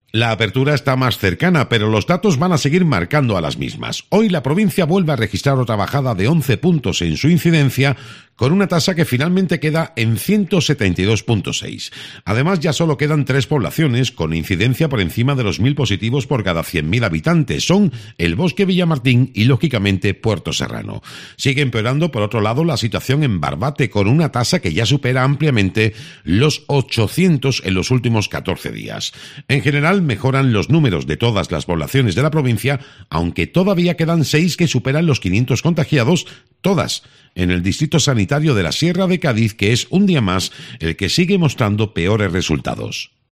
La apertura está más cercana, pero los datos van a seguir marcando a las mismas. Hoy la provincia vuelve a registrar otra bajada de 11 puntos en su incidencia, con una tasa que finalmente queda en 172,6. Además, ya solo quedan 3 poblaciones con incidencia por encima de los 1.000 positivos por cada 100.000 habitantes. Son El Bosque, Villamartín y, lógicamente, Puerto Serrano. Sigue empeorando, por otro lado, la situación en Barbate, con una tasa que ya supera ampliamente los 800 en los últimos 14 días. En general, mejoran los números de todas las poblaciones de la provincia, aunque todavía quedan 6 que superan los 500 contagiados, todas en el Distrito Sanitario de la Sierra de Cádiz, que es un día más el que sigue mostrando peores resultados.